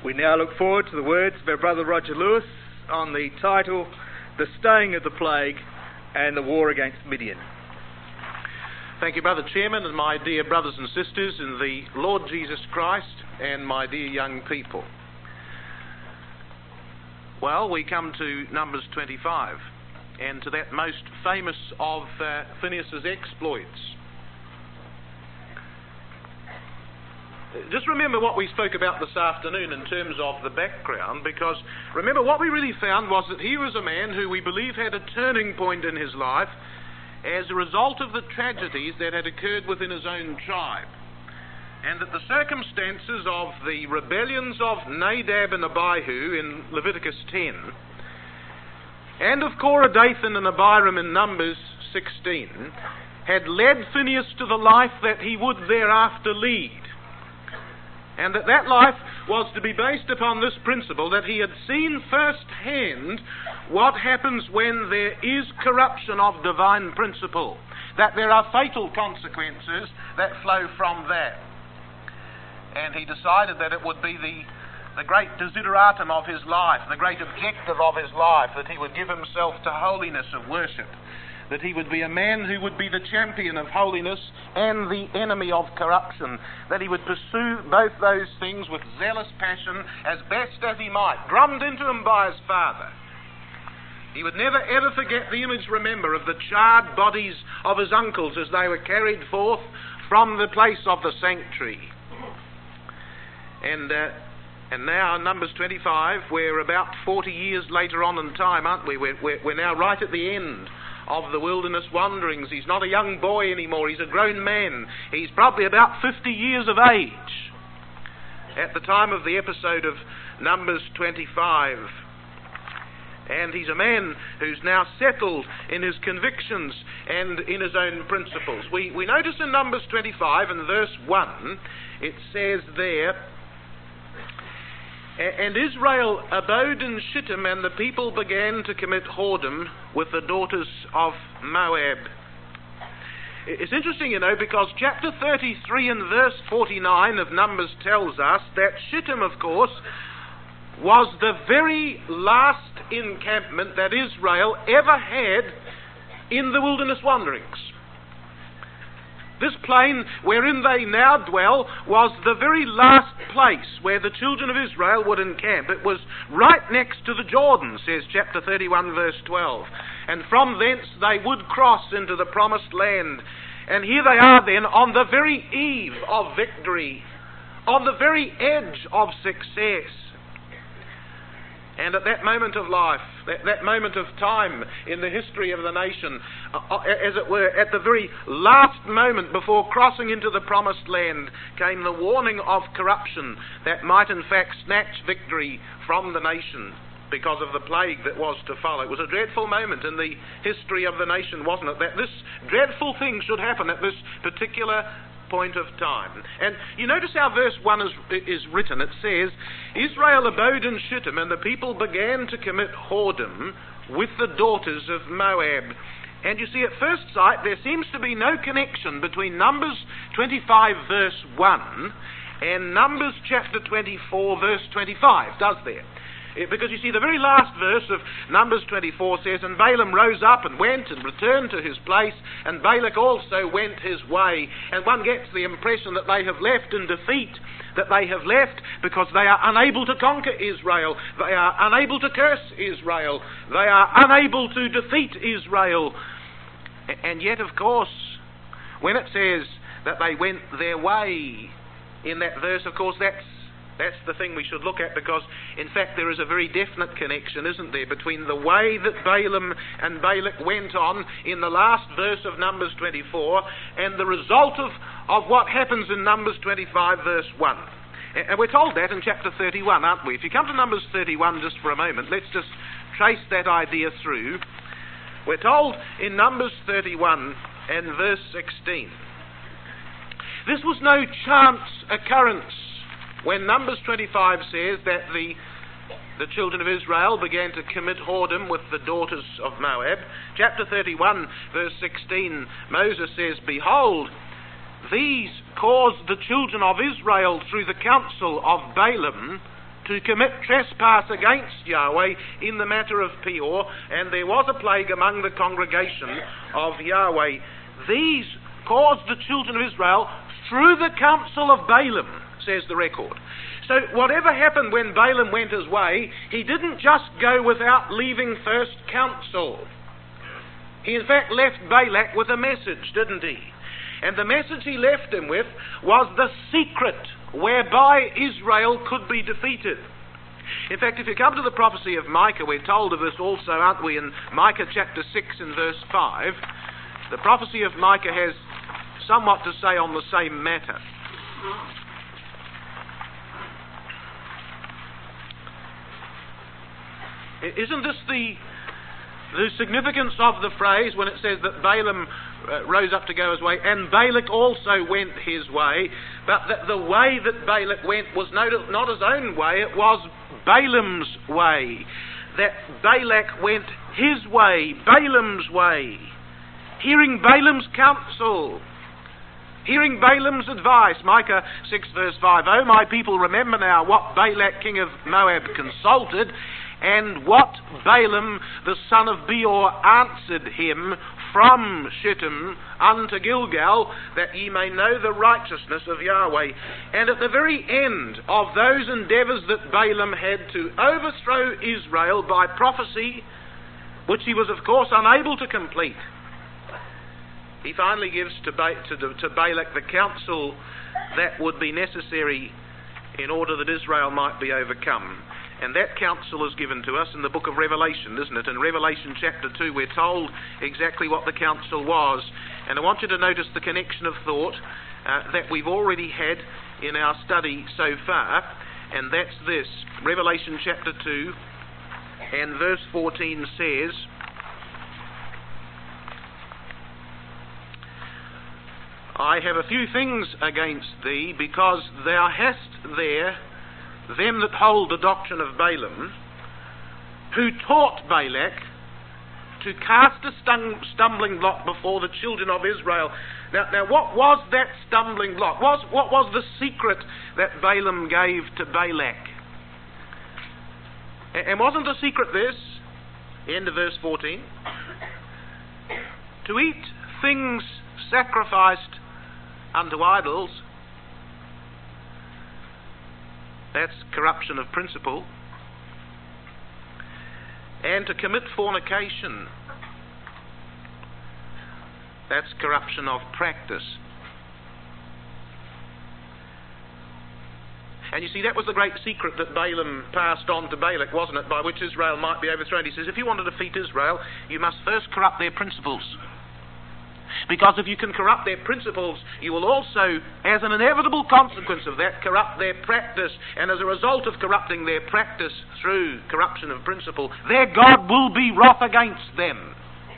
We now look forward to the words of our brother Roger Lewis on the title, The Staying of the Plague and the War Against Midian. Thank you, Brother Chairman, and my dear brothers and sisters in the Lord Jesus Christ, and my dear young people. Well, we come to Numbers 25, and to that most famous of Phinehas's exploits. Just remember what we spoke about this afternoon in terms of the background, because remember what we really found was that he was a man who we believe had a turning point in his life as a result of the tragedies that had occurred within his own tribe. And that the circumstances of the rebellions of Nadab and Abihu in Leviticus 10, and of Korah, Dathan and Abiram in Numbers 16, had led Phinehas to the life that he would thereafter lead. And that life was to be based upon this principle, that he had seen firsthand what happens when there is corruption of divine principle, that there are fatal consequences that flow from that. And he decided that it would be the great desideratum of his life, the great objective of his life, that he would give himself to holiness of worship, that he would be a man who would be the champion of holiness and the enemy of corruption, that he would pursue both those things with zealous passion as best as he might, drummed into him by his father. He would never ever forget the image, remember, of the charred bodies of his uncles as they were carried forth from the place of the sanctuary. And now, in Numbers 25, we're about 40 years later on in time, aren't we? We're now right at the end of the wilderness wanderings. He's not a young boy anymore, he's a grown man. He's probably about 50 years of age at the time of the episode of Numbers 25. And he's a man who's now settled in his convictions and in his own principles. We notice in Numbers 25 and verse 1, it says there, "And Israel abode in Shittim, and the people began to commit whoredom with the daughters of Moab." It's interesting, because chapter 33 and verse 49 of Numbers tells us that Shittim, of course, was the very last encampment that Israel ever had in the wilderness wanderings. This plain wherein they now dwell was the very last place where the children of Israel would encamp. It was right next to the Jordan, says chapter 31 verse 12. And from thence they would cross into the promised land. And here they are then on the very eve of victory, on the very edge of success. And at that moment of life, that moment of time in the history of the nation, as it were, at the very last moment before crossing into the promised land, came the warning of corruption that might in fact snatch victory from the nation because of the plague that was to follow. It was a dreadful moment in the history of the nation, wasn't it, that this dreadful thing should happen at this particular point of time. And you notice how verse 1 is written. It says, "Israel abode in Shittim, and the people began to commit whoredom with the daughters of Moab." And you see, at first sight, there seems to be no connection between Numbers 25 verse 1 and Numbers chapter 24 verse 25, does there? Because you see, the very last verse of Numbers 24 says, "And Balaam rose up and went and returned to his place, and Balak also went his way." And one gets the impression that they have left in defeat, that they have left because they are unable to conquer Israel, they are unable to curse Israel, they are unable to defeat Israel. And yet, of course, when it says that they went their way in that verse, of course, that's the thing we should look at, because in fact there is a very definite connection, isn't there, between the way that Balaam and Balak went on in the last verse of Numbers 24 and the result of what happens in Numbers 25 verse 1. And we're told that in chapter 31, aren't we? If you come to Numbers 31 just for a moment, let's just trace that idea through. We're told in Numbers 31 and verse 16, "This was no chance occurrence." When Numbers 25 says that the children of Israel began to commit whoredom with the daughters of Moab, chapter 31, verse 16, Moses says, "Behold, these caused the children of Israel through the counsel of Balaam to commit trespass against Yahweh in the matter of Peor, and there was a plague among the congregation of Yahweh. These caused the children of Israel through the counsel of Balaam, says the record. So whatever happened when Balaam went his way, he didn't just go without leaving first counsel. He in fact left Balak with a message, didn't he? And the message he left him with was the secret whereby Israel could be defeated. In fact, if you come to the prophecy of Micah, we're told of this also, aren't we, in Micah chapter 6 and verse 5. The prophecy of Micah has somewhat to say on the same matter. Isn't this the significance of the phrase when it says that Balaam rose up to go his way, and Balak also went his way, but that the way that Balak went was not his own way, it was Balaam's way. That Balak went his way, Balaam's way, hearing Balaam's counsel, hearing Balaam's advice. Micah 6 verse 5, "O my people, remember now what Balak king of Moab consulted, and what Balaam the son of Beor answered him from Shittim unto Gilgal, that ye may know the righteousness of Yahweh." And at the very end of those endeavours that Balaam had to overthrow Israel by prophecy, which he was of course unable to complete, he finally gives to Balak the counsel that would be necessary in order that Israel might be overcome. And that counsel is given to us in the book of Revelation, isn't it? In Revelation chapter 2 we're told exactly what the counsel was. And I want you to notice the connection of thought that we've already had in our study so far. And that's this. Revelation chapter 2 and verse 14 says, "I have a few things against thee, because thou hast there them that hold the doctrine of Balaam, who taught Balak to cast a stumbling block before the children of Israel." Now what was that stumbling block? What was the secret that Balaam gave to Balak? And wasn't the secret this? End of verse 14. "To eat things sacrificed unto idols." That's corruption of principle. "And to commit fornication." That's corruption of practice. And you see, that was the great secret that Balaam passed on to Balak, wasn't it, by which Israel might be overthrown. He says, if you want to defeat Israel, you must first corrupt their principles. Because if you can corrupt their principles, you will also, as an inevitable consequence of that, corrupt their practice. And as a result of corrupting their practice through corruption of principle, their God will be wroth against them.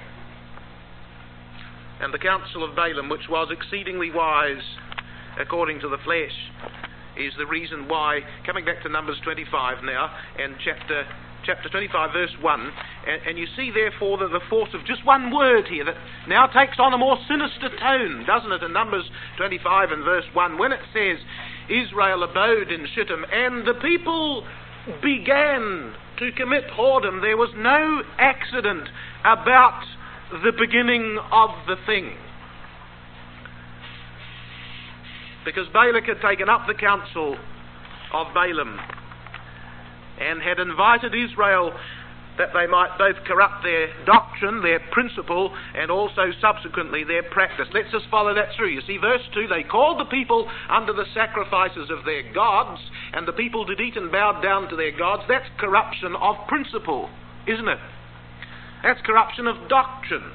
And the counsel of Balaam, which was exceedingly wise according to the flesh, is the reason why, coming back to Numbers 25 now, and chapter 25 verse 1, and you see therefore the force of just one word here that now takes on a more sinister tone, doesn't it, in Numbers 25 and verse 1, when it says, "Israel abode in Shittim, and the people began to commit whoredom." There was no accident about the beginning of the thing. Because Balak had taken up the counsel of Balaam and had invited Israel that they might both corrupt their doctrine, their principle, and also subsequently their practice. Let's just follow that through. You see, verse 2, "They called the people unto the sacrifices of their gods, and the people did eat and bowed down to their gods." That's corruption of principle, isn't it? That's corruption of doctrine.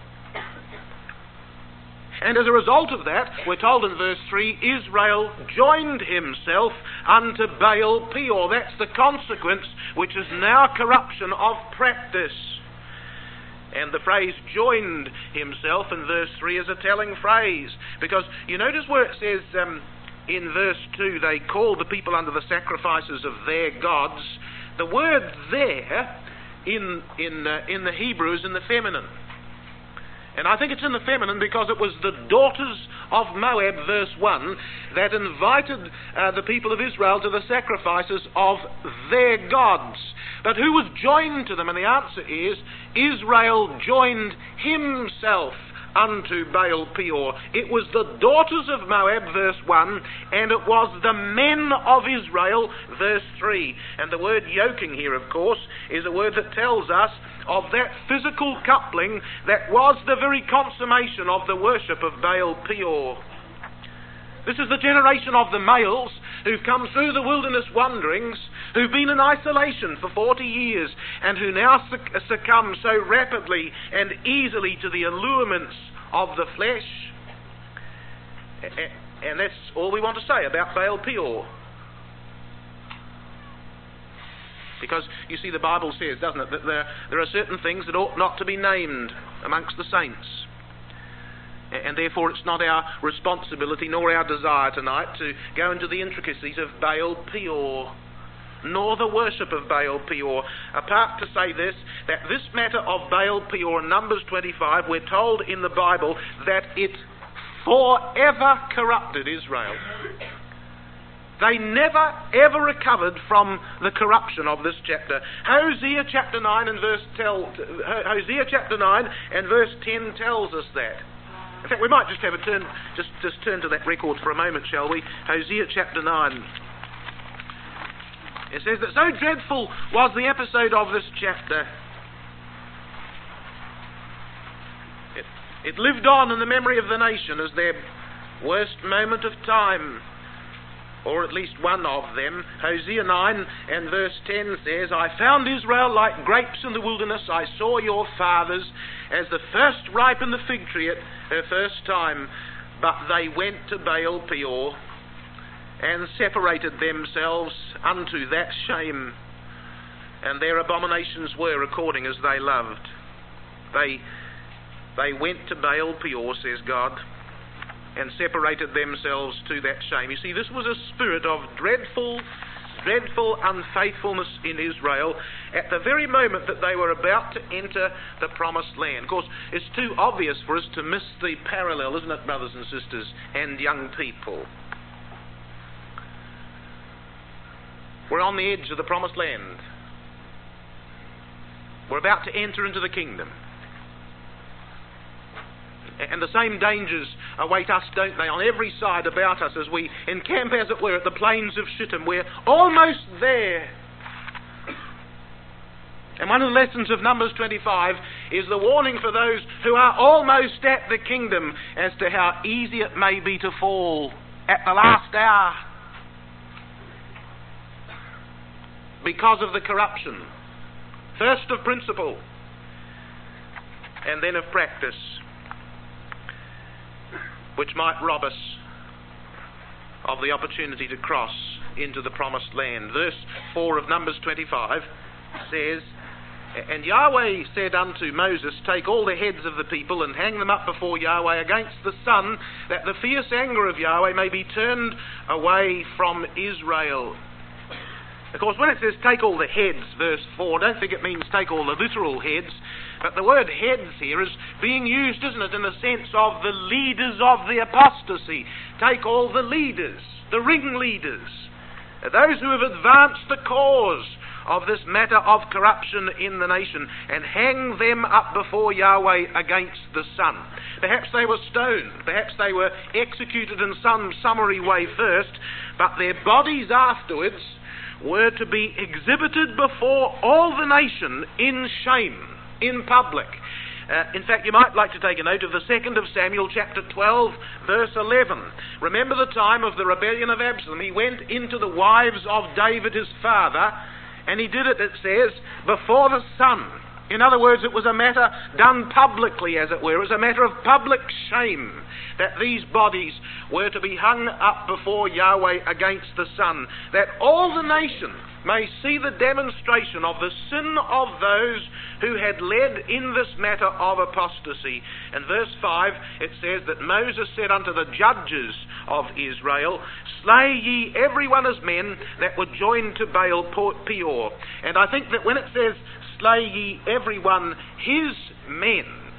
And as a result of that, we're told in verse 3, Israel joined himself unto Baal Peor. That's the consequence, which is now corruption of practice. And the phrase joined himself in verse 3 is a telling phrase. Because you notice where it says in verse 2, "They called the people unto the sacrifices of their gods." The word there in the Hebrew is in the feminine. And I think it's in the feminine because it was the daughters of Moab, verse 1, that invited the people of Israel to the sacrifices of their gods. But who was joined to them? And the answer is, Israel joined himself unto Baal Peor. It was the daughters of Moab, verse 1, and it was the men of Israel, verse 3. And the word yoking here, of course, is a word that tells us of that physical coupling that was the very consummation of the worship of Baal Peor. This is the generation of the males who've come through the wilderness wanderings, who've been in isolation for 40 years, and who now succumb so rapidly and easily to the allurements of the flesh. And that's all we want to say about Baal Peor. Because, you see, the Bible says, doesn't it, that there are certain things that ought not to be named amongst the saints. And therefore it's not our responsibility nor our desire tonight to go into the intricacies of Baal Peor, nor the worship of Baal Peor, apart to say this, that this matter of Baal Peor in Numbers 25, we're told in the Bible that it forever corrupted Israel. They never ever recovered from the corruption of this chapter. Hosea chapter 9 and verse 10 tells us that. In fact, we might just have a turn, just turn to that record for a moment, shall we? Hosea chapter 9. It says that so dreadful was the episode of this chapter. It lived on in the memory of the nation as their worst moment of time, or at least one of them. Hosea 9 and verse 10 says, I found Israel like grapes in the wilderness. I saw your fathers as the first ripe in the fig tree at her first time. But they went to Baal Peor and separated themselves unto that shame. And their abominations were according as they loved. They went to Baal Peor, says God, and separated themselves to that shame. You see, this was a spirit of dreadful unfaithfulness in Israel at the very moment that they were about to enter the promised land. Of course, it's too obvious for us to miss the parallel, isn't it, brothers and sisters and young people? We're on the edge of the promised land. We're about to enter into the kingdom. And the same dangers await us, don't they, on every side about us as we encamp, as it were, at the plains of Shittim. We're almost there. And one of the lessons of Numbers 25 is the warning for those who are almost at the kingdom as to how easy it may be to fall at the last hour because of the corruption, first of principle and then of practice, which might rob us of the opportunity to cross into the promised land. Verse 4 of Numbers 25 says, And Yahweh said unto Moses, Take all the heads of the people and hang them up before Yahweh against the sun, that the fierce anger of Yahweh may be turned away from Israel. Of course, when it says take all the heads, verse 4, don't think it means take all the literal heads, but the word heads here is being used, isn't it, in the sense of the leaders of the apostasy. Take all the leaders, the ringleaders, those who have advanced the cause of this matter of corruption in the nation, and hang them up before Yahweh against the sun. Perhaps they were stoned, perhaps they were executed in some summary way first, but their bodies afterwards were to be exhibited before all the nation in shame, in public. In fact, you might like to take a note of the 2nd of Samuel chapter 12, verse 11. Remember the time of the rebellion of Absalom. He went into the wives of David his father, and he did it, it says, before the sun. In other words, it was a matter done publicly, as it were. It was a matter of public shame that these bodies were to be hung up before Yahweh against the sun, that all the nation may see the demonstration of the sin of those who had led in this matter of apostasy. And verse 5, it says that Moses said unto the judges of Israel, Slay ye every one as men that were joined to Baal Peor. And I think that when it says, Slay ye every one his men,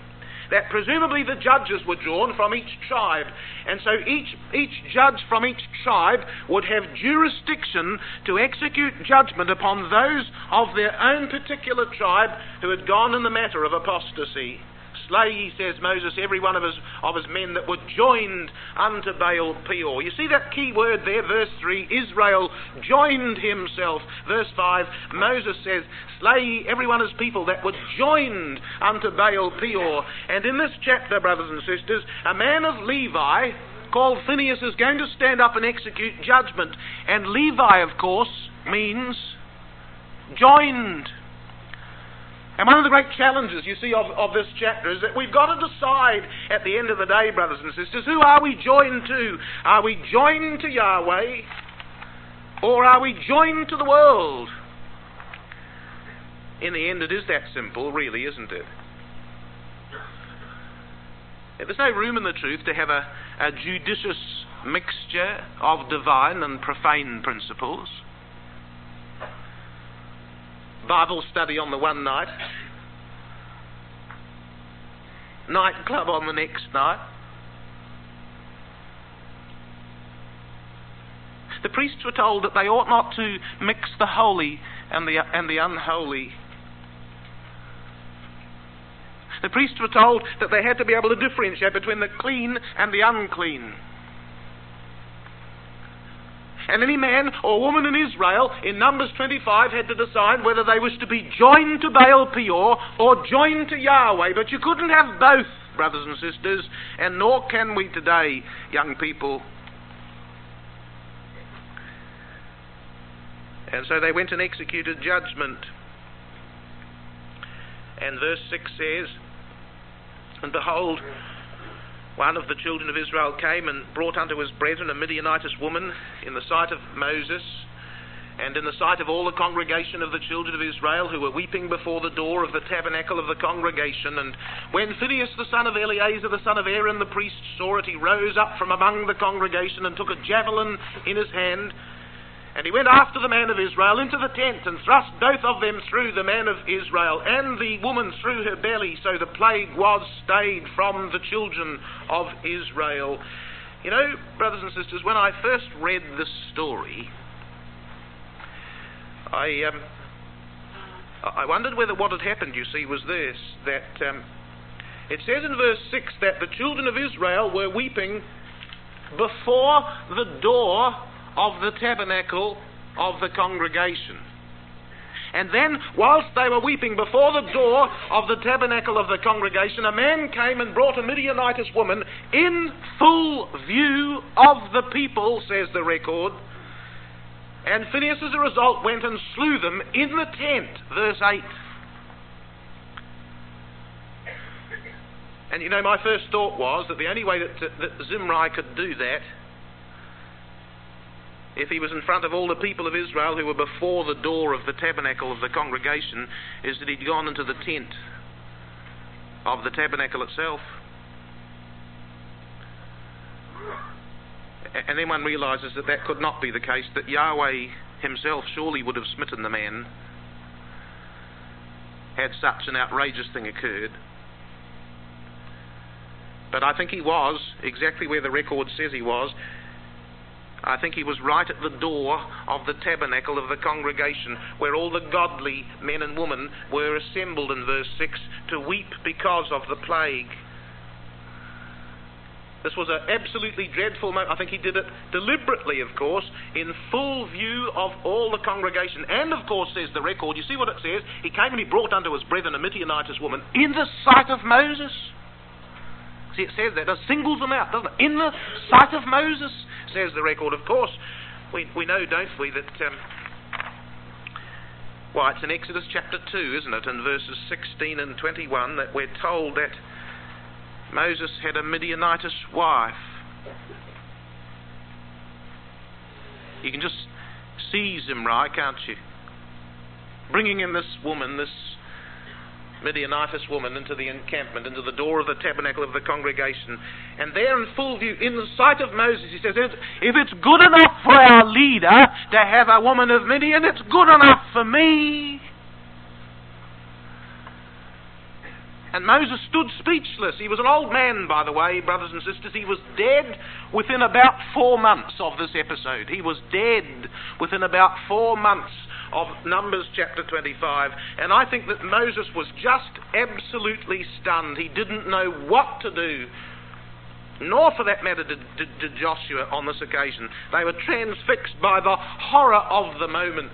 that presumably the judges were drawn from each tribe. And so each judge from each tribe would have jurisdiction to execute judgment upon those of their own particular tribe who had gone in the matter of apostasy. Slay ye, says Moses, every one of his men that were joined unto Baal Peor. You see that key word there, verse 3, Israel joined himself. Verse 5, Moses says, slay ye every one of his people that were joined unto Baal Peor. And in this chapter, brothers and sisters, a man of Levi called Phinehas is going to stand up and execute judgment. And Levi, of course, means joined. And one of the great challenges, you see, of this chapter is that we've got to decide at the end of the day, brothers and sisters, who are we joined to? Are we joined to Yahweh, or are we joined to the world? In the end, it is that simple, really, isn't it? There's no room in the truth to have a judicious mixture of divine and profane principles. Bible study on the one night, nightclub on the next night. The priests were told that they ought not to mix the holy and the unholy. The priests were told that they had to be able to differentiate between the clean and the unclean. And any man or woman in Israel, in Numbers 25, had to decide whether they was to be joined to Baal Peor or joined to Yahweh. But you couldn't have both, brothers and sisters, and nor can we today, young people. And so they went and executed judgment. And verse 6 says, and behold, one of the children of Israel came and brought unto his brethren a Midianitess woman in the sight of Moses and in the sight of all the congregation of the children of Israel, who were weeping before the door of the tabernacle of the congregation. And when Phinehas the son of Eleazar the son of Aaron the priest saw it, he rose up from among the congregation and took a javelin in his hand. And he went after the man of Israel into the tent and thrust both of them through, the man of Israel and the woman through her belly. So the plague was stayed from the children of Israel. You know, brothers and sisters, when I first read this story, I wondered whether what had happened, you see, was this, that it says in verse 6 that the children of Israel were weeping before the door of the tabernacle of the congregation. And then, whilst they were weeping before the door of the tabernacle of the congregation, a man came and brought a Midianitess woman in full view of the people, says the record. And Phinehas, as a result, went and slew them in the tent, verse 8. And you know, my first thought was that the only way that Zimri could do that, if he was in front of all the people of Israel who were before the door of the tabernacle of the congregation, is that he'd gone into the tent of the tabernacle itself. And then one realises that that could not be the case, that Yahweh himself surely would have smitten the man had such an outrageous thing occurred. But I think he was exactly where the record says he was. I think he was right at the door of the tabernacle of the congregation, where all the godly men and women were assembled in verse 6 to weep because of the plague. This was an absolutely dreadful moment. I think he did it deliberately, of course, in full view of all the congregation. And, of course, says the record, you see what it says? He came and he brought unto his brethren a Midianitess woman in the sight of Moses. See, it says that. It singles them out, doesn't it? In the sight of Moses, says the record. Of course, we know, don't we, that... well, it's in Exodus chapter 2, isn't it, in verses 16 and 21, that we're told that Moses had a Midianitess wife. You can just see Zimri, can't you? Bringing in this woman, this Midianitess woman, into the encampment, into the door of the tabernacle of the congregation. And there in full view, in the sight of Moses, he says, if it's good enough for our leader to have a woman of Midian, it's good enough for me. And Moses stood speechless. He was an old man, by the way, brothers and sisters. He was dead within about 4 months of this episode. He was dead within about 4 months of Numbers chapter 25. And I think that Moses was just absolutely stunned. He didn't know what to do, nor for that matter did Joshua on this occasion. They were transfixed by the horror of the moment.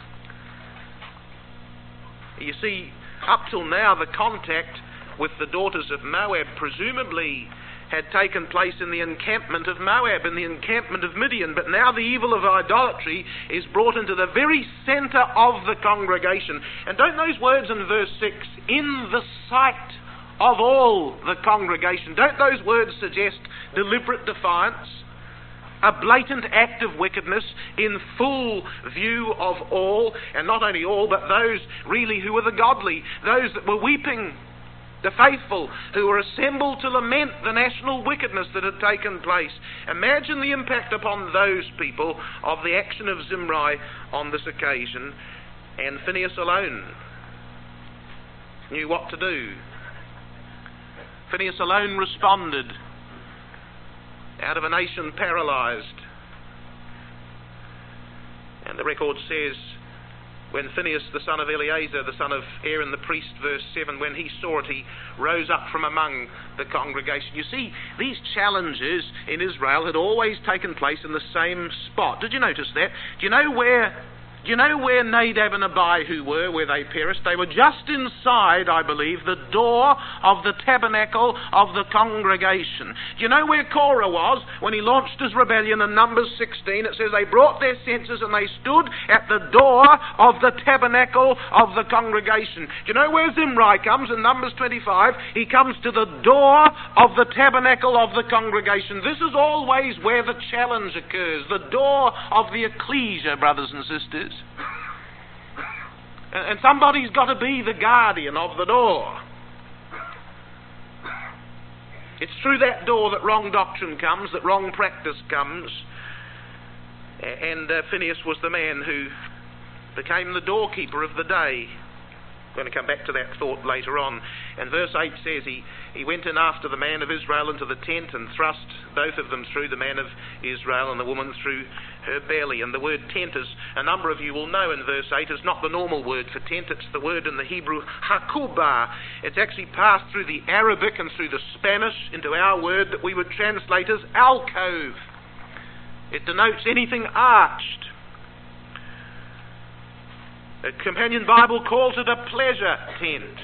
You see, up till now, the contact with the daughters of Moab presumably had taken place in the encampment of Moab, in the encampment of Midian, but now the evil of idolatry is brought into the very centre of the congregation. And don't those words in verse 6, in the sight of all the congregation, don't those words suggest deliberate defiance? A blatant act of wickedness in full view of all, and not only all, but those really who were the godly, those that were weeping, the faithful, who were assembled to lament the national wickedness that had taken place. Imagine the impact upon those people of the action of Zimri on this occasion, and Phinehas alone knew what to do. Phinehas alone responded out of a nation paralysed. And the record says, when Phinehas, the son of Eleazar, the son of Aaron the priest, verse 7, when he saw it, he rose up from among the congregation. You see, these challenges in Israel had always taken place in the same spot. Did you notice that? Do you know where Nadab and Abihu were, where they perished? They were just inside, I believe, the door of the tabernacle of the congregation. Do you know where Korah was when he launched his rebellion in Numbers 16? It says they brought their censers and they stood at the door of the tabernacle of the congregation. Do you know where Zimri comes in Numbers 25? He comes to the door of the tabernacle of the congregation. This is always where the challenge occurs, the door of the ecclesia, brothers and sisters. And somebody's got to be the guardian of the door. It's through that door that wrong doctrine comes, that wrong practice comes. And Phinehas was the man who became the doorkeeper of the day. I'm going to come back to that thought later on. And verse 8 says he went in after the man of Israel into the tent and thrust both of them through, the man of Israel and the woman through her belly. And the word tent, as a number of you will know in verse 8, is not the normal word for tent. It's the word in the Hebrew hakubah. It's actually passed through the Arabic and through the Spanish into our word that we would translate as alcove. It denotes anything arched. A Companion Bible calls it a pleasure tent.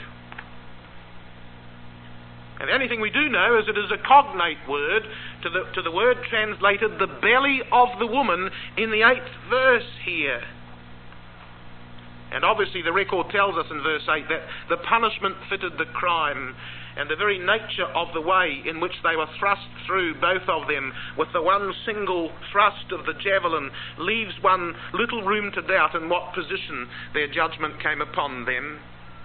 And the only thing we do know is it is a cognate word to the word translated the belly of the woman in the 8th verse here. And obviously the record tells us in verse 8 that the punishment fitted the crime, and the very nature of the way in which they were thrust through, both of them, with the one single thrust of the javelin, leaves one little room to doubt in what position their judgment came upon them.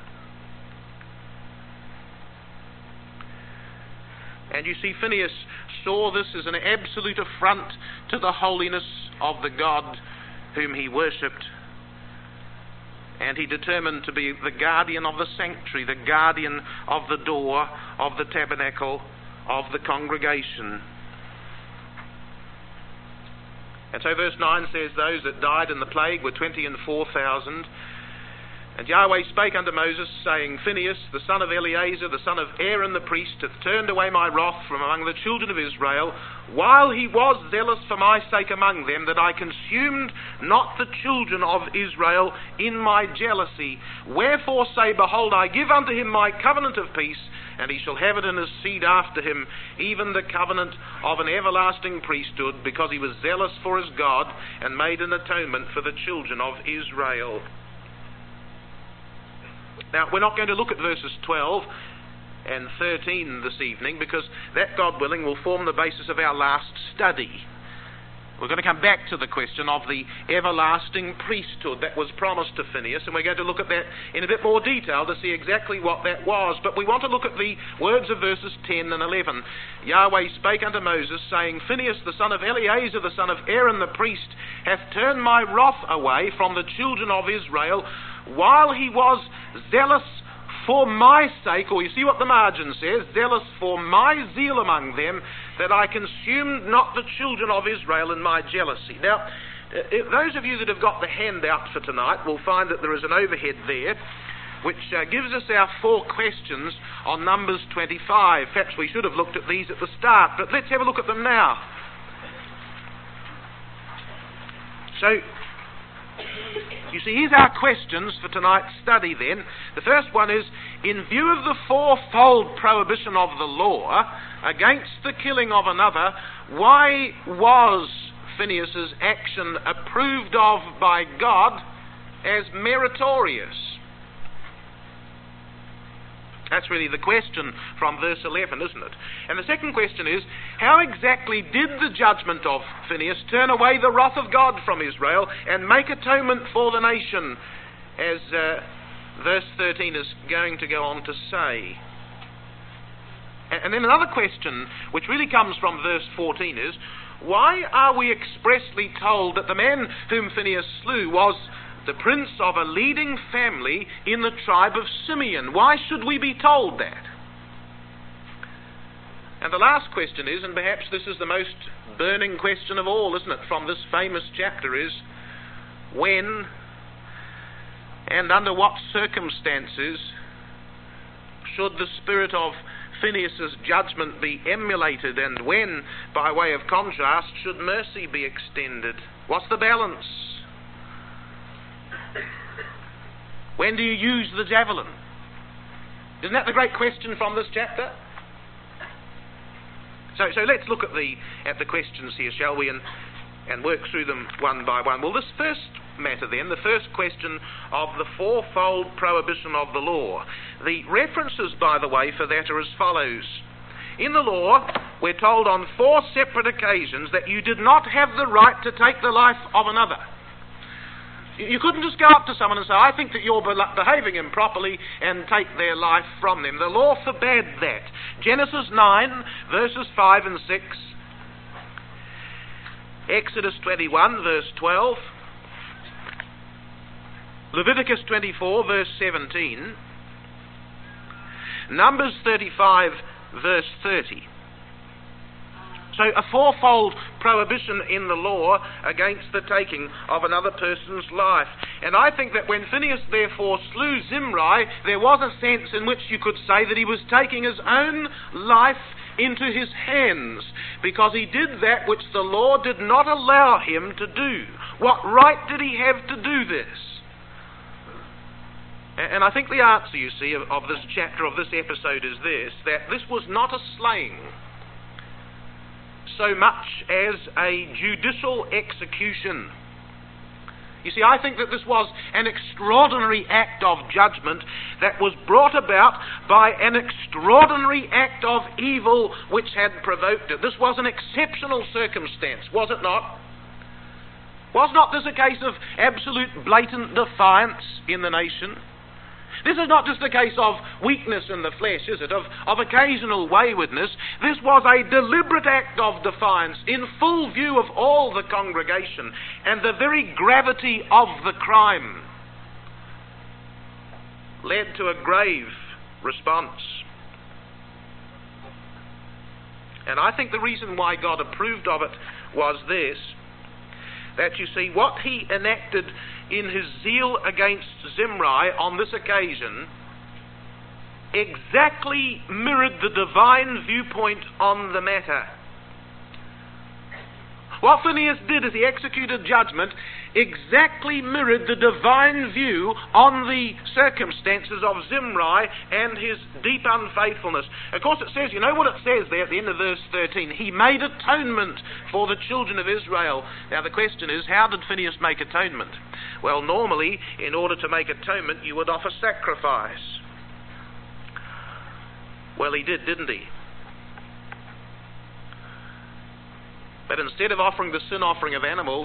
And you see, Phinehas saw this as an absolute affront to the holiness of the God whom he worshipped. And he determined to be the guardian of the sanctuary, the guardian of the door of the tabernacle of the congregation. And so verse 9 says, those that died in the plague were 24,000. And Yahweh spake unto Moses, saying, Phinehas, the son of Eleazar, the son of Aaron the priest, hath turned away my wrath from among the children of Israel, while he was zealous for my sake among them, that I consumed not the children of Israel in my jealousy. Wherefore say, behold, I give unto him my covenant of peace, and he shall have it in his seed after him, even the covenant of an everlasting priesthood, because he was zealous for his God, and made an atonement for the children of Israel. Now, we're not going to look at verses 12 and 13 this evening, because that, God willing, will form the basis of our last study. We're going to come back to the question of the everlasting priesthood that was promised to Phinehas, and we're going to look at that in a bit more detail to see exactly what that was. But we want to look at the words of verses 10 and 11. Yahweh spake unto Moses, saying, Phinehas, the son of Eleazar, the son of Aaron the priest, hath turned my wrath away from the children of Israel, while he was zealous for my sake, or you see what the margin says, zealous for my zeal among them, that I consumed not the children of Israel in my jealousy. Now, those of you that have got the handout for tonight will find that there is an overhead there which gives us our 4 questions on Numbers 25. Perhaps we should have looked at these at the start, but let's have a look at them now. So, you see, here's our questions for tonight's study then. The first one is, in view of the 4-fold prohibition of the law against the killing of another, why was Phinehas' action approved of by God as meritorious? That's really the question from verse 11, isn't it? And the second question is, how exactly did the judgment of Phinehas turn away the wrath of God from Israel and make atonement for the nation, as verse 13 is going to go on to say? And then another question, which really comes from verse 14, is, why are we expressly told that the man whom Phinehas slew was the prince of a leading family in the tribe of Simeon? Why should we be told that? And the last question is, and perhaps this is the most burning question of all, isn't it, from this famous chapter, is when and under what circumstances should the spirit of Phinehas' judgment be emulated, and when, by way of contrast, should mercy be extended? What's the balance? When do you use the javelin? Isn't that the great question from this chapter? So let's look at the questions here, shall we, and work through them one by one. Well, this first matter then, the first question of the 4-fold prohibition of the law. The references, by the way, for that are as follows. In the law, we're told on 4 separate occasions that you did not have the right to take the life of another. You couldn't just go up to someone and say, I think that you're behaving improperly, and take their life from them. The law forbade that. Genesis 9, verses 5 and 6. Exodus 21, verse 12. Leviticus 24, verse 17. Numbers 35, verse 30. So a 4-fold prohibition in the law against the taking of another person's life. And I think that when Phinehas therefore slew Zimri, there was a sense in which you could say that he was taking his own life into his hands, because he did that which the law did not allow him to do. What right did he have to do this? And I think the answer, you see, of this chapter, of this episode is this, that this was not a slaying so much as a judicial execution. You see, I think that this was an extraordinary act of judgment that was brought about by an extraordinary act of evil which had provoked it. This was an exceptional circumstance, was it not? Was not this a case of absolute blatant defiance in the nation? This is not just a case of weakness in the flesh, is it? Of occasional waywardness. This was a deliberate act of defiance in full view of all the congregation, and the very gravity of the crime led to a grave response. And I think the reason why God approved of it was this, that you see, what he enacted in his zeal against Zimri on this occasion exactly mirrored the divine viewpoint on the matter. What Phinehas did as he executed judgment exactly mirrored the divine view on the circumstances of Zimri and his deep unfaithfulness. Of course, it says, you know what it says there at the end of verse 13? He made atonement for the children of Israel. Now the question is, how did Phinehas make atonement? Well, normally, in order to make atonement, you would offer sacrifice. Well, he did, didn't he? But instead of offering the sin offering of animals,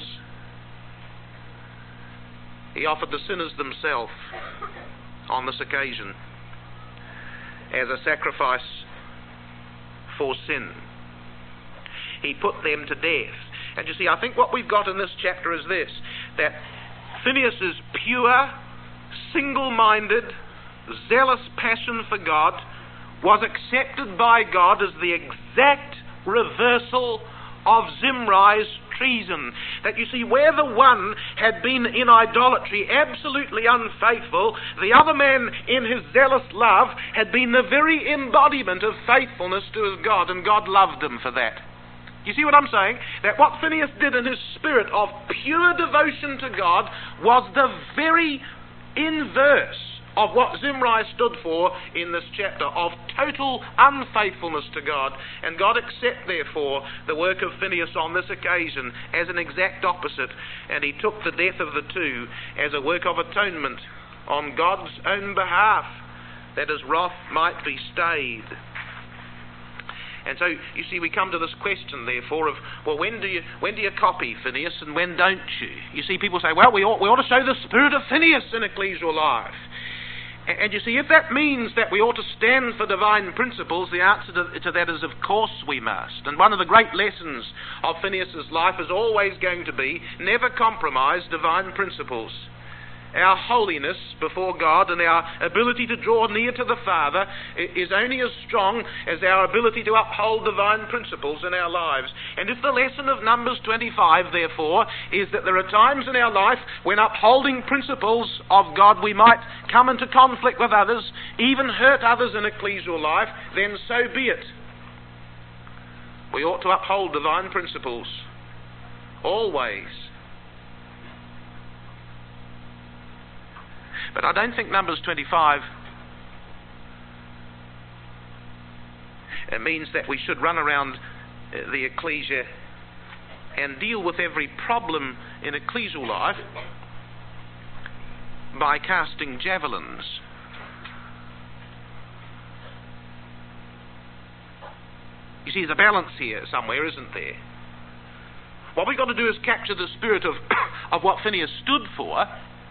he offered the sinners themselves on this occasion as a sacrifice for sin. He put them to death. And you see, I think what we've got in this chapter is this, that Phinehas' pure, single-minded, zealous passion for God was accepted by God as the exact reversal of Zimri's treason. That you see, where the one had been in idolatry absolutely unfaithful, the other man in his zealous love had been the very embodiment of faithfulness to his God, and God loved him for that. You see what I'm saying? That what Phinehas did in his spirit of pure devotion to God was the very inverse of what Zimri stood for in this chapter, of total unfaithfulness to God. And God accepted, therefore, the work of Phinehas on this occasion as an exact opposite, and he took the death of the two as a work of atonement on God's own behalf, that his wrath might be stayed. And so, you see, we come to this question, therefore, of, well, when do you copy Phinehas and when don't you? You see, people say, well, we ought to show the spirit of Phinehas in ecclesial life. And you see, if that means that we ought to stand for divine principles, the answer to that is, of course, we must. And one of the great lessons of Phinehas' life is always going to be, never compromise divine principles. Our holiness before God and our ability to draw near to the Father is only as strong as our ability to uphold divine principles in our lives. And if the lesson of Numbers 25, therefore, is that there are times in our life when upholding principles of God we might come into conflict with others, even hurt others in ecclesial life, then so be it. We ought to uphold divine principles, always. But I don't think Numbers 25 it means that we should run around the ecclesia and deal with every problem in ecclesial life by casting javelins. You see, there's a balance here somewhere, isn't there? What we've got to do is capture the spirit of what Phinehas stood for,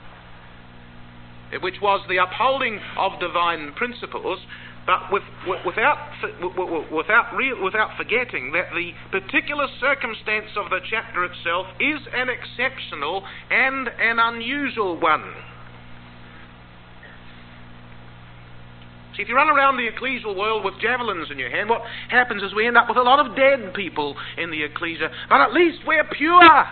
which was the upholding of divine principles, but without forgetting that the particular circumstance of the chapter itself is an exceptional and an unusual one. See, if you run around the ecclesial world with javelins in your hand, what happens is we end up with a lot of dead people in the ecclesia, but at least we're pure.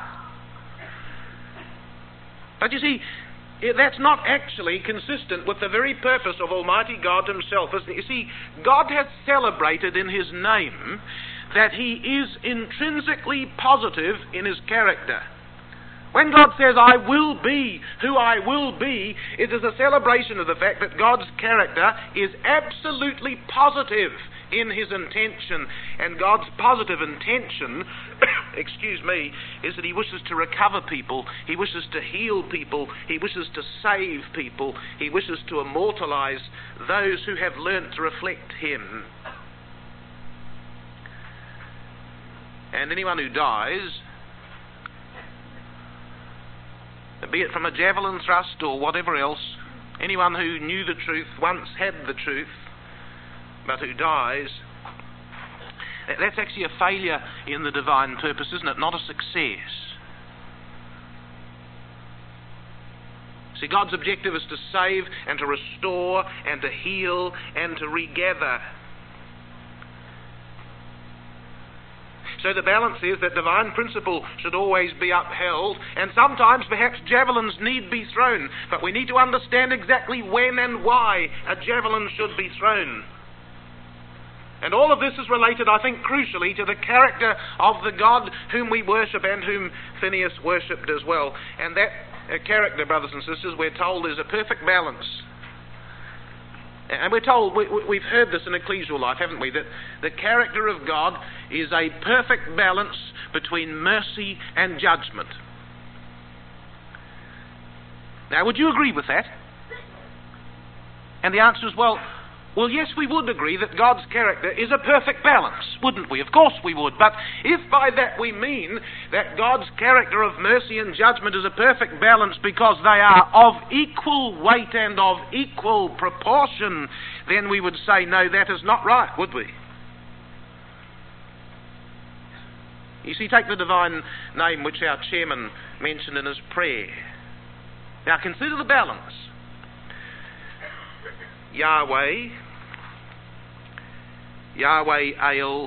But you see, that's not actually consistent with the very purpose of Almighty God himself, isn't it? You see, God has celebrated in his name that he is intrinsically positive in his character. When God says, I will be who I will be, it is a celebration of the fact that God's character is absolutely positive in his intention. And God's positive intention, is that he wishes to recover people, he wishes to heal people, he wishes to save people, he wishes to immortalize those who have learnt to reflect him. And anyone who dies, be it from a javelin thrust or whatever else, anyone who knew the truth, once had the truth, but who dies, that's actually a failure in the divine purpose, isn't it? Not a success. See, God's objective is to save and to restore and to heal and to regather. So the balance is that divine principle should always be upheld, and sometimes perhaps javelins need be thrown, but we need to understand exactly when and why a javelin should be thrown. And all of this is related, I think, crucially to the character of the God whom we worship and whom Phinehas worshipped as well. And that character, brothers and sisters, we're told is a perfect balance. And we're told, we've heard this in ecclesial life, haven't we, that the character of God is a perfect balance between mercy and judgment. Now, would you agree with that? And the answer is, well, yes, we would agree that God's character is a perfect balance, wouldn't we? Of course we would. But if by that we mean that God's character of mercy and judgment is a perfect balance because they are of equal weight and of equal proportion, then we would say, no, that is not right, would we? You see, take the divine name which our chairman mentioned in his prayer. Now consider the balance. Yahweh, Yahweh El.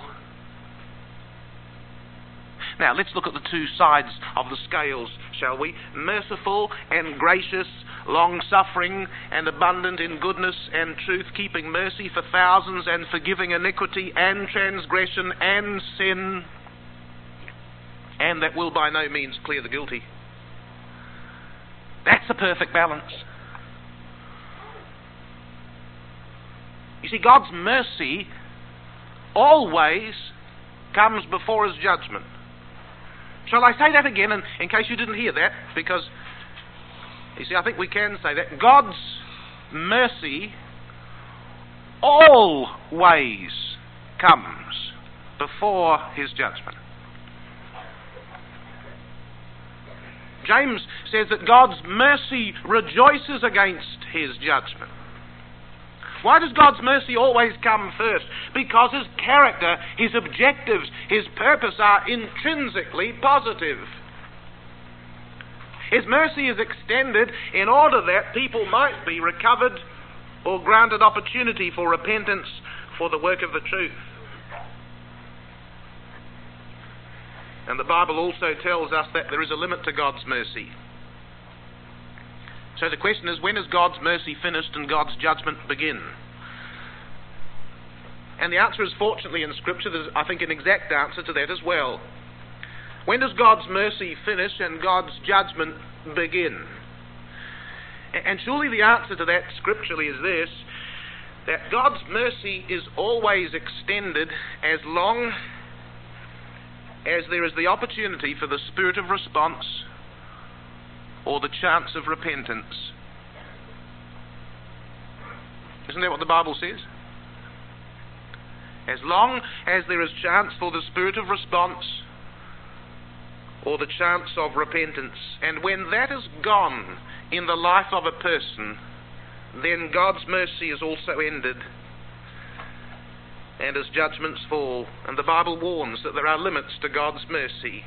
Now let's look at the two sides of the scales, shall we? Merciful and gracious, long-suffering and abundant in goodness and truth, keeping mercy for thousands and forgiving iniquity and transgression and sin, and that will by no means clear the guilty. That's the perfect balance. You see, God's mercy always comes before His judgment. Shall I say that again, in case you didn't hear that? Because, you see, I think we can say that. God's mercy always comes before His judgment. James says that God's mercy rejoices against His judgment. Why does God's mercy always come first? Because His character, His objectives, His purpose are intrinsically positive. His mercy is extended in order that people might be recovered or granted opportunity for repentance for the work of the truth. And the Bible also tells us that there is a limit to God's mercy. So the question is, when is God's mercy finished and God's judgment begin? And the answer is, fortunately, in Scripture, there's, I think, an exact answer to that as well. When does God's mercy finish and God's judgment begin? And surely the answer to that scripturally is this, that God's mercy is always extended as long as there is the opportunity for the spirit of response or the chance of repentance. Isn't that what the Bible says? As long as there is chance for the spirit of response or the chance of repentance. And when that is gone in the life of a person, then God's mercy is also ended and His judgments fall. And the Bible warns that there are limits to God's mercy.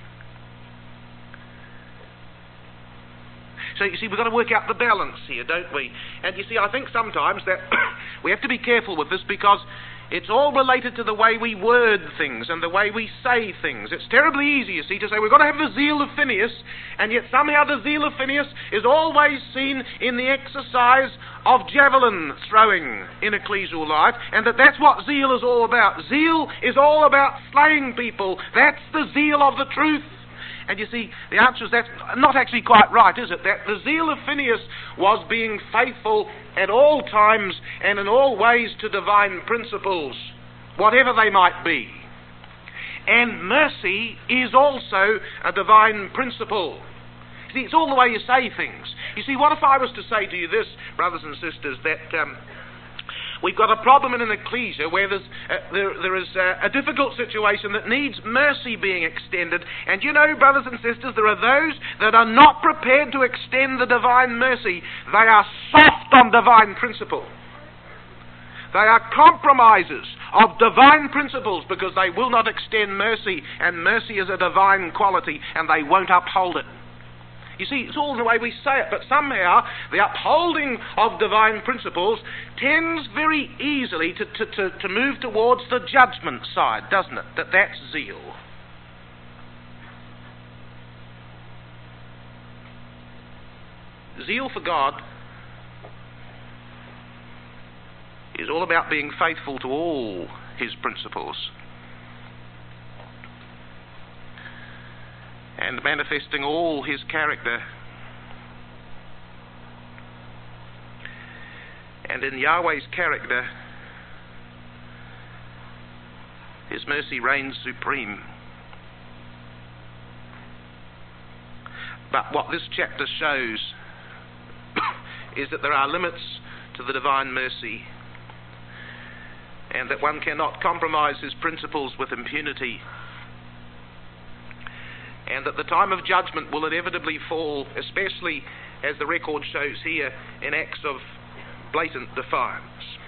So you see, we've got to work out the balance here, don't we? And you see, I think sometimes that we have to be careful with this, because it's all related to the way we word things and the way we say things. It's terribly easy, you see, to say we've got to have the zeal of Phineas, and yet somehow the zeal of Phineas is always seen in the exercise of javelin throwing in ecclesial life, and that's what zeal is all about. Zeal is all about slaying people. That's the zeal of the truth. And you see, the answer is that's not actually quite right, is it? That the zeal of Phineas was being faithful at all times and in all ways to divine principles, whatever they might be. And mercy is also a divine principle. See, it's all the way you say things. You see, what if I was to say to you this, brothers and sisters, that we've got a problem in an ecclesia where there is a difficult situation that needs mercy being extended. And you know, brothers and sisters, there are those that are not prepared to extend the divine mercy. They are soft on divine principle. They are compromisers of divine principles because they will not extend mercy, and mercy is a divine quality, and they won't uphold it. You see, it's all the way we say it, but somehow the upholding of divine principles tends very easily to move towards the judgment side, doesn't it? That's zeal. Zeal for God is all about being faithful to all His principles and manifesting all His character. And in Yahweh's character, His mercy reigns supreme. But what this chapter shows is that there are limits to the divine mercy, and that one cannot compromise His principles with impunity, and that the time of judgment will inevitably fall, especially as the record shows here, in acts of blatant defiance.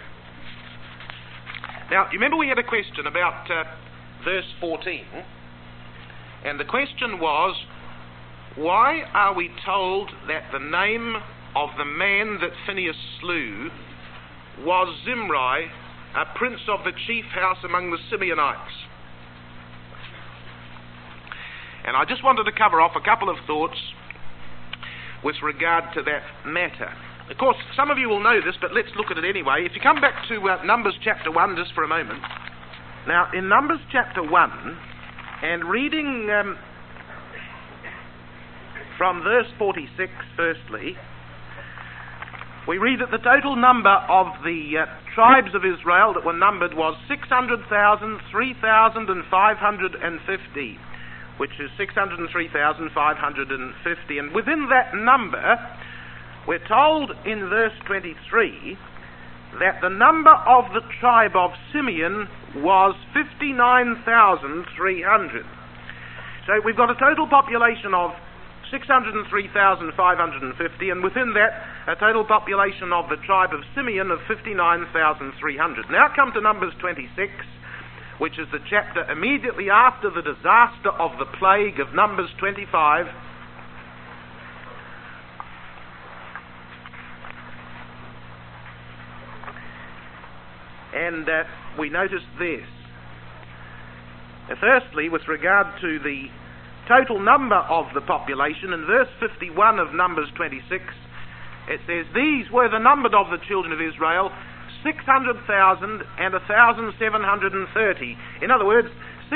Now, you remember we had a question about verse 14, and the question was, why are we told that the name of the man that Phineas slew was Zimri, a prince of the chief house among the Simeonites. And I just wanted to cover off a couple of thoughts with regard to that matter. Of course, some of you will know this, but let's look at it anyway. If you come back to Numbers chapter 1 just for a moment. Now, in Numbers chapter 1, and reading from verse 46, firstly, we read that the total number of the tribes of Israel that were numbered was 600,003,550, which is 603,550. And within that number, we're told in verse 23 that the number of the tribe of Simeon was 59,300. So we've got a total population of 603,550, and within that, a total population of the tribe of Simeon of 59,300. Now come to Numbers 26, which is the chapter immediately after the disaster of the plague of Numbers 25. And we notice this. Firstly, with regard to the total number of the population, in verse 51 of Numbers 26, it says, "These were the numbered of the children of Israel, 600,000 and 1,730. In other words,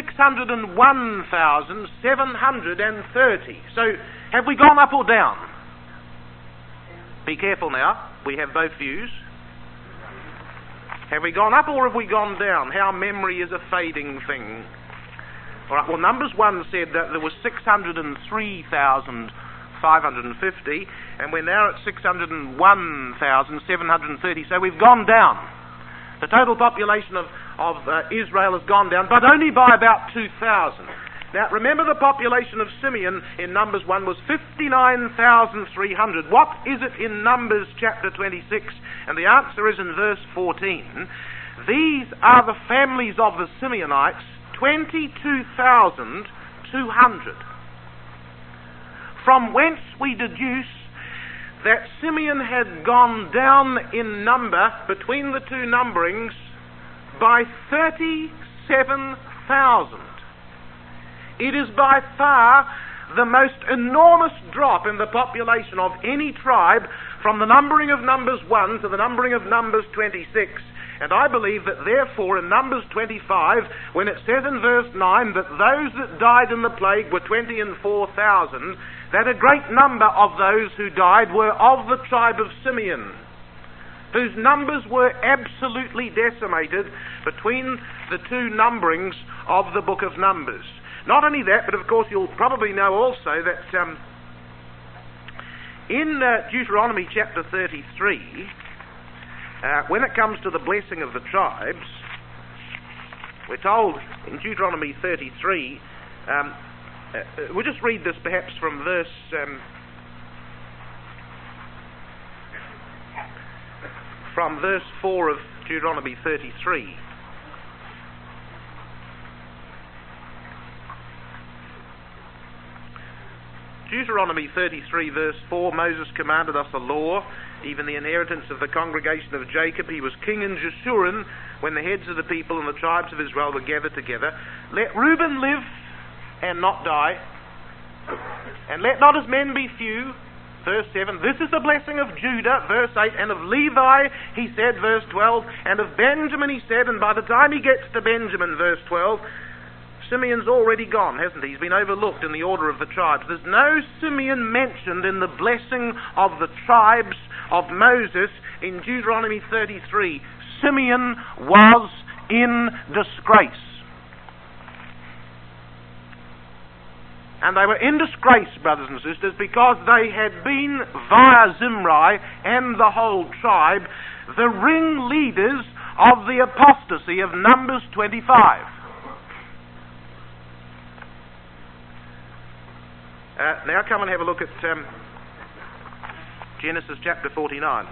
601,730. So, have we gone up or down? Be careful now. We have both views. Have we gone up or have we gone down? How memory is a fading thing. All right, well, Numbers 1 said that there was 603,550, and we're now at 601,730, so we've gone down. The total population of Israel has gone down, but only by about 2,000. Now, remember the population of Simeon in Numbers 1 was 59,300. What is it in Numbers chapter 26? And the answer is in verse 14. These are the families of the Simeonites, 22,200. From whence we deduce that Simeon had gone down in number between the two numberings by 37,000. It is by far the most enormous drop in the population of any tribe from the numbering of Numbers 1 to the numbering of Numbers 26. And I believe that therefore in Numbers 25, when it says in verse 9 that those that died in the plague were 24,000, that a great number of those who died were of the tribe of Simeon, whose numbers were absolutely decimated between the two numberings of the book of Numbers. Not only that, but of course you'll probably know also that in Deuteronomy chapter 33, when it comes to the blessing of the tribes, we're told in Deuteronomy 33, we'll just read this perhaps from verse 4 of Deuteronomy 33. Deuteronomy 33 verse 4, Moses commanded us a law, even the inheritance of the congregation of Jacob. He was king in Jeshurun when the heads of the people and the tribes of Israel were gathered together. Let Reuben live and not die, and let not his men be few. Verse 7, this is the blessing of Judah. Verse 8, and of Levi, he said, verse 12, and of Benjamin, he said, and by the time he gets to Benjamin, verse 12, Simeon's already gone, hasn't he? He's been overlooked in the order of the tribes. There's no Simeon mentioned in the blessing of the tribes of Moses in Deuteronomy 33. Simeon was in disgrace. And they were in disgrace, brothers and sisters, because they had been, via Zimri and the whole tribe, the ringleaders of the apostasy of Numbers 25. Now come and have a look at Genesis chapter 49.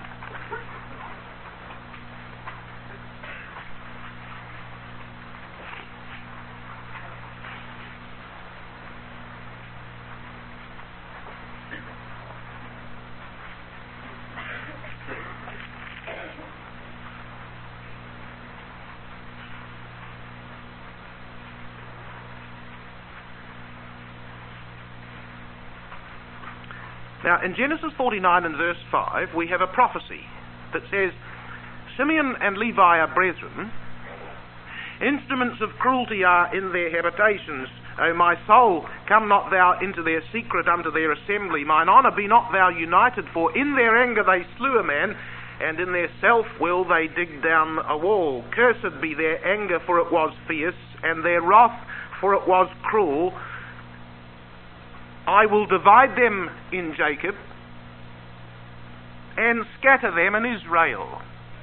Now, in Genesis 49 and verse 5, we have a prophecy that says, Simeon and Levi are brethren, instruments of cruelty are in their habitations. O my soul, come not thou into their secret unto their assembly. Mine honour be not thou united, for in their anger they slew a man, and in their self-will they dig down a wall. Cursed be their anger, for it was fierce, and their wrath, for it was cruel. I will divide them in Jacob, and scatter them in Israel.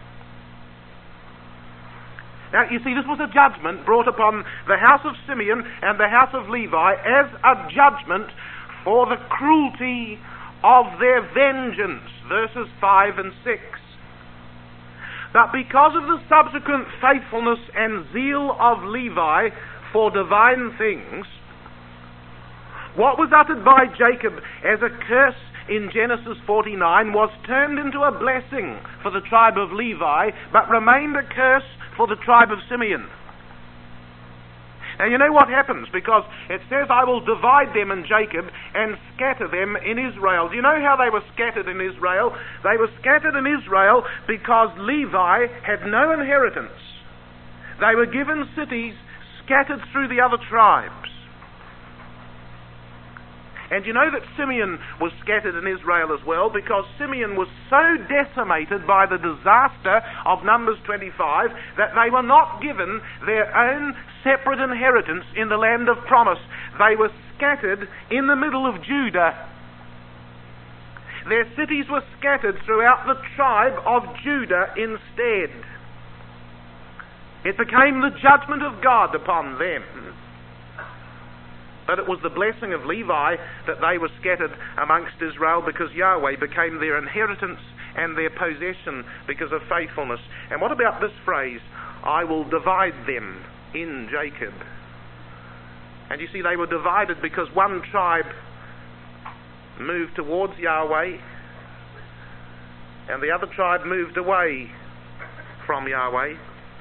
Now, you see, this was a judgment brought upon the house of Simeon and the house of Levi as a judgment for the cruelty of their vengeance, verses 5 and 6. But because of the subsequent faithfulness and zeal of Levi for divine things, what was uttered by Jacob as a curse in Genesis 49 was turned into a blessing for the tribe of Levi, but remained a curse for the tribe of Simeon. Now you know what happens, because it says, I will divide them in Jacob and scatter them in Israel. Do you know how they were scattered in Israel? They were scattered in Israel because Levi had no inheritance. They were given cities scattered through the other tribes. And you know that Simeon was scattered in Israel as well, because Simeon was so decimated by the disaster of Numbers 25 that they were not given their own separate inheritance in the land of promise. They were scattered in the middle of Judah. Their cities were scattered throughout the tribe of Judah instead. It became the judgment of God upon them. But it was the blessing of Levi that they were scattered amongst Israel, because Yahweh became their inheritance and their possession because of faithfulness. And what about this phrase, I will divide them in Jacob? And you see, they were divided because one tribe moved towards Yahweh and the other tribe moved away from Yahweh.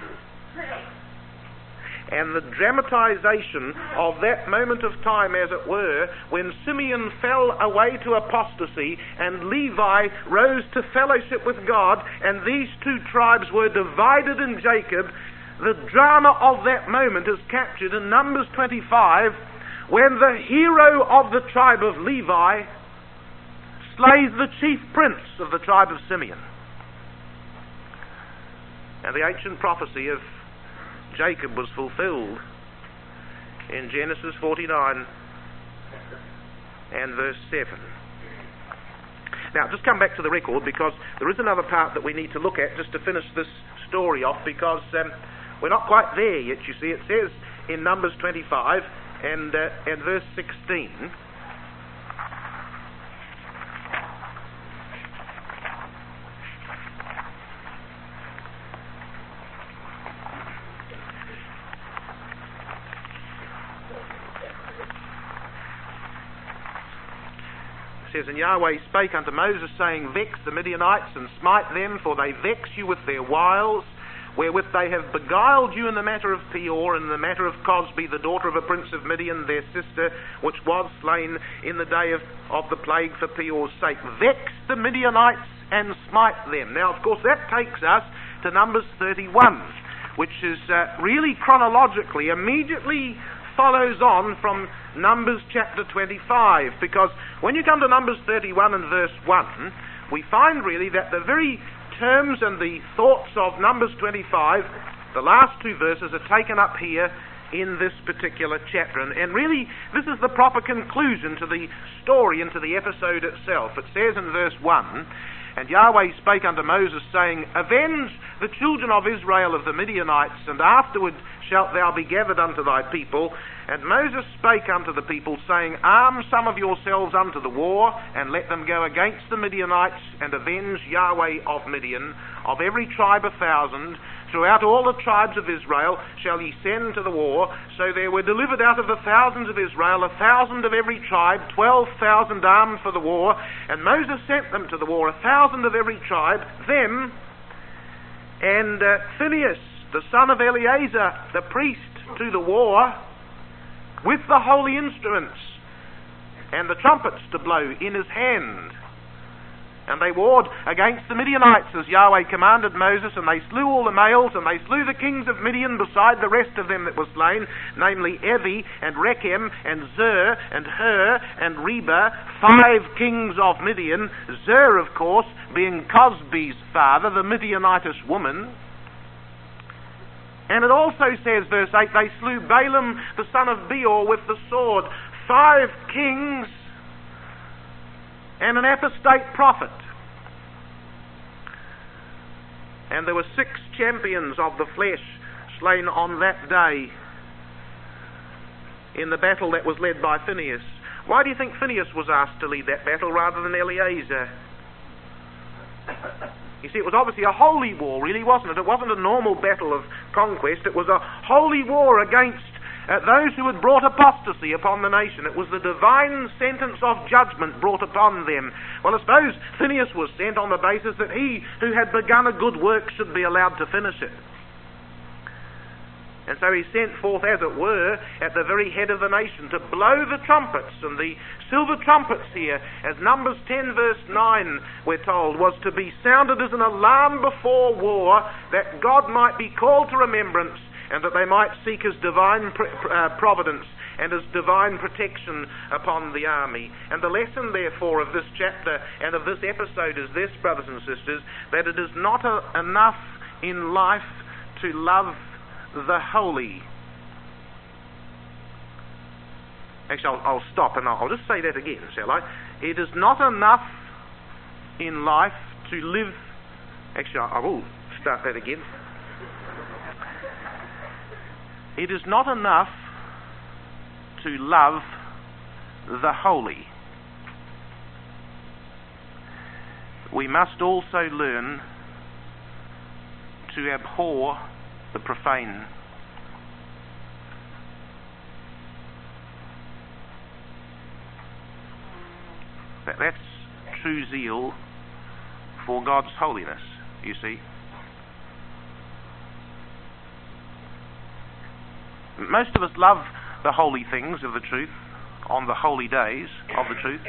And the dramatization of that moment of time, as it were, when Simeon fell away to apostasy and Levi rose to fellowship with God, and these two tribes were divided in Jacob, the drama of that moment is captured in Numbers 25, when the hero of the tribe of Levi slays the chief prince of the tribe of Simeon. And the ancient prophecy of Jacob was fulfilled in Genesis 49 and verse 7. Now, just come back to the record, because there is another part that we need to look at just to finish this story off, because we're not quite there yet, you see. It says in Numbers 25 and verse 16, and Yahweh spake unto Moses, saying, Vex the Midianites, and smite them, for they vex you with their wiles, wherewith they have beguiled you in the matter of Peor, and in the matter of Cosbi, the daughter of a prince of Midian, their sister, which was slain in the day of the plague for Peor's sake. Vex the Midianites and smite them. Now, of course, that takes us to Numbers 31, which is really chronologically immediately follows on from Numbers chapter 25, because when you come to Numbers 31 and verse 1, we find really that the very terms and the thoughts of Numbers 25, the last two verses, are taken up here in this particular chapter. And really, this is the proper conclusion to the story and to the episode itself. It says in verse 1, And Yahweh spake unto Moses, saying, Avenge the children of Israel of the Midianites, and afterward shalt thou be gathered unto thy people. And Moses spake unto the people, saying, Arm some of yourselves unto the war, and let them go against the Midianites, and avenge Yahweh of Midian. Of every tribe 1,000, throughout all the tribes of Israel shall ye send to the war. So there were delivered out of the thousands of Israel 1,000 of every tribe, 12,000 armed for the war. And Moses sent them to the war, 1,000 of every tribe, them and Phinehas, the son of Eleazar, the priest, to the war with the holy instruments. and the trumpets to blow in his hand. And they warred against the Midianites as Yahweh commanded Moses, and they slew all the males, and they slew the kings of Midian beside the rest of them that were slain, namely Evi, and Rechem, and Zur, and Hur, and Reba, 5 kings of Midian, Zur, of course, being Cosbi's father, the Midianitish woman. And it also says, verse 8, they slew Balaam, the son of Beor, with the sword. 5 kings and an apostate prophet. And there were 6 champions of the flesh slain on that day in the battle that was led by Phinehas. Why do you think Phinehas was asked to lead that battle rather than Eleazar? You see, it was obviously a holy war, really, wasn't it? It wasn't a normal battle of conquest. It was a holy war against those who had brought apostasy upon the nation. It was the divine sentence of judgment brought upon them. Well, I suppose Phinehas was sent on the basis that he who had begun a good work should be allowed to finish it. And so he sent forth, as it were, at the very head of the nation to blow the trumpets. And the silver trumpets here, as Numbers 10 verse 9, we're told, was to be sounded as an alarm before war, that God might be called to remembrance, and that they might seek his divine providence and his divine protection upon the army. And the lesson, therefore, of this chapter and of this episode is this, brothers and sisters, that it is not enough in life to love the holy. Actually, I'll stop and I'll just say that again, shall I? It is not enough in life to live... Actually, I will start that again. It is not enough to love the holy. We must also learn to abhor the profane. That's true zeal for God's holiness, you see. Most of us love the holy things of the truth on the holy days of the truth.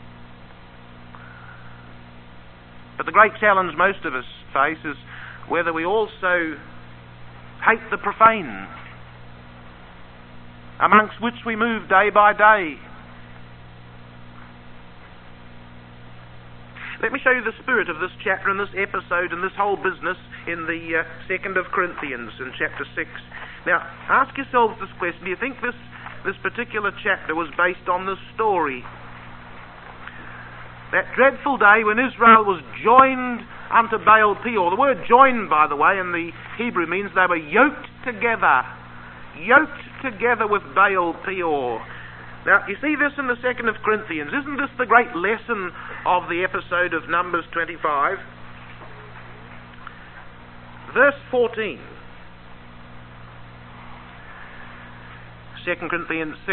But the great challenge most of us face is whether we also hate the profane, amongst which we move day by day. Let me show you the spirit of this chapter and this episode and this whole business in the 2nd of Corinthians in chapter 6. Now, ask yourselves this question. Do you think this particular chapter was based on this story? That dreadful day when Israel was joined unto Baal Peor. The word joined, by the way, in the Hebrew means they were yoked together with Baal Peor. Now, you see this in the 2nd of Corinthians. Isn't this the great lesson of the episode of Numbers 25? Verse 14. 2 Corinthians 6.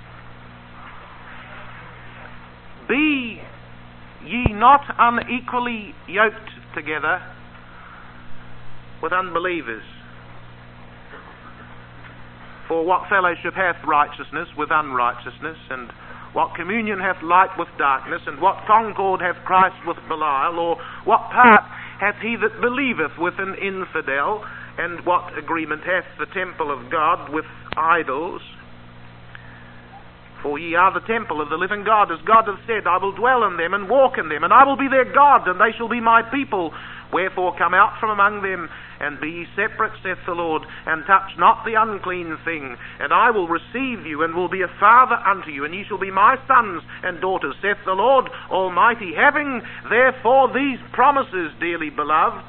Be ye not unequally yoked together with unbelievers. For what fellowship hath righteousness with unrighteousness, and what communion hath light with darkness, and what concord hath Christ with Belial, or what part hath he that believeth with an infidel, and what agreement hath the temple of God with idols? For ye are the temple of the living God, as God hath said, I will dwell in them and walk in them, and I will be their God, and they shall be my people. Wherefore come out from among them, and be ye separate, saith the Lord, and touch not the unclean thing, and I will receive you, and will be a father unto you, and ye shall be my sons and daughters, saith the Lord Almighty, having therefore these promises, dearly beloved,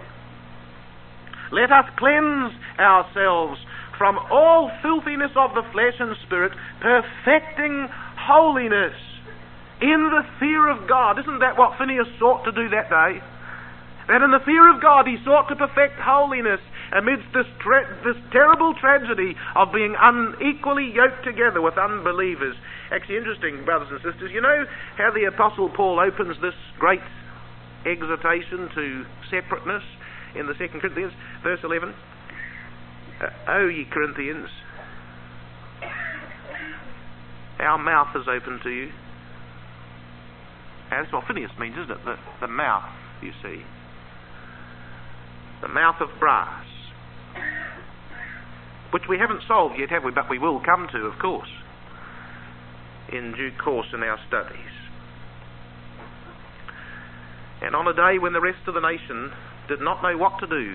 let us cleanse ourselves from all filthiness of the flesh and spirit, perfecting holiness in the fear of God. Isn't that what Phinehas sought to do that day? That in the fear of God he sought to perfect holiness amidst this terrible tragedy of being unequally yoked together with unbelievers. Actually interesting, brothers and sisters, you know how the Apostle Paul opens this great exhortation to separateness in the 2nd Corinthians, verse 11? O ye Corinthians, our mouth is open to you. That's what Phineas means, isn't it? The mouth, you see. The mouth of brass. Which we haven't solved yet, have we? But we will come to, of course, in due course in our studies. And on a day when the rest of the nation did not know what to do,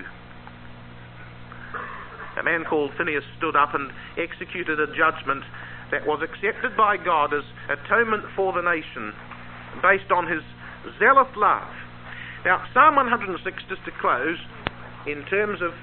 a man called Phineas stood up and executed a judgment that was accepted by God as atonement for the nation, based on his zealous love. Now, Psalm 106, just to close, in terms of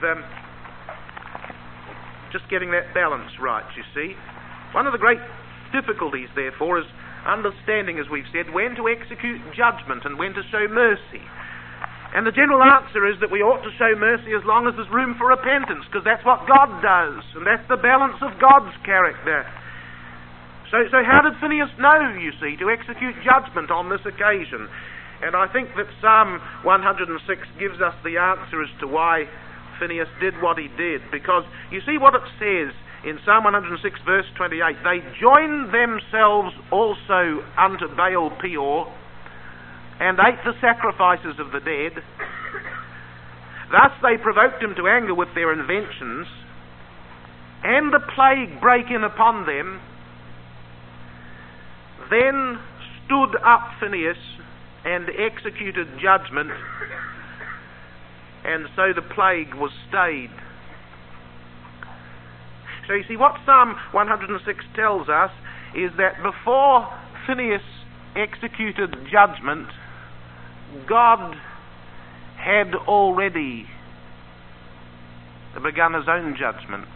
just getting that balance right, you see. One of the great difficulties, therefore, is understanding, as we've said, when to execute judgment and when to show mercy. And the general answer is that we ought to show mercy as long as there's room for repentance, because that's what God does, and that's the balance of God's character. So how did Phineas know, you see, to execute judgment on this occasion? And I think that Psalm 106 gives us the answer as to why Phineas did what he did. Because you see what it says in Psalm 106 verse 28. They joined themselves also unto Baal Peor, and ate the sacrifices of the dead. Thus they provoked him to anger with their inventions, and the plague brake in upon them. Then stood up Phineas and executed judgment, and so the plague was stayed. So you see, what Psalm 106 tells us is that before Phineas executed judgment, God had already begun his own judgment.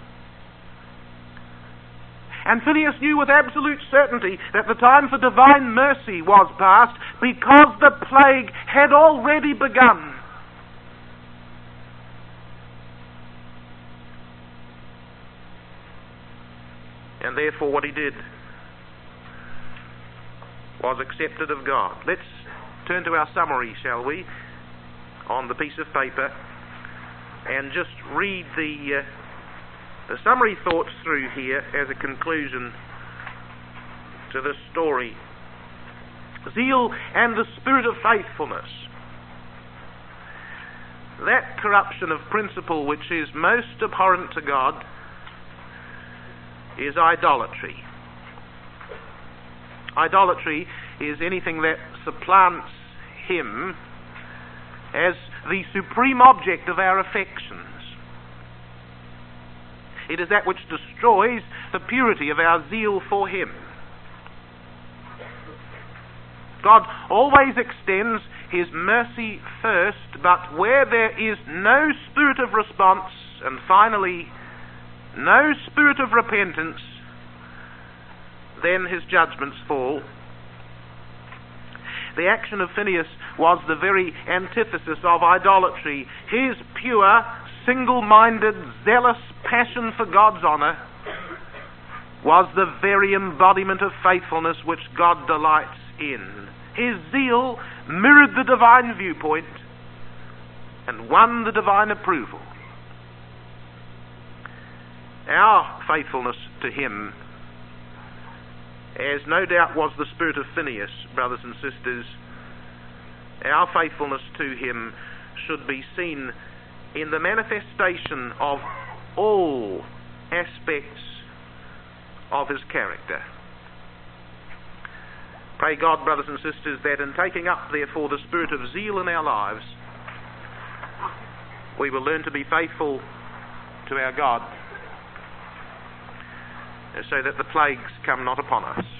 And Phineas knew with absolute certainty that the time for divine mercy was past, because the plague had already begun. And therefore what he did was accepted of God. Let's turn to our summary, shall we, on the piece of paper, and just read the summary thoughts through here as a conclusion to this story. Zeal and the spirit of faithfulness. That corruption of principle which is most abhorrent to God is idolatry. Idolatry is anything that supplants him as the supreme object of our affections. It is that which destroys the purity of our zeal for him. God always extends his mercy first, but where there is no spirit of response, and finally no spirit of repentance, then his judgments fall. The action of Phineas was the very antithesis of idolatry. His pure, single-minded, zealous passion for God's honour was the very embodiment of faithfulness which God delights in. His zeal mirrored the divine viewpoint and won the divine approval. Our faithfulness to him, as no doubt was the spirit of Phineas, brothers and sisters, our faithfulness to him should be seen in the manifestation of all aspects of his character. Pray God, brothers and sisters, that in taking up, therefore, the spirit of zeal in our lives, we will learn to be faithful to our God, so that the plagues come not upon us.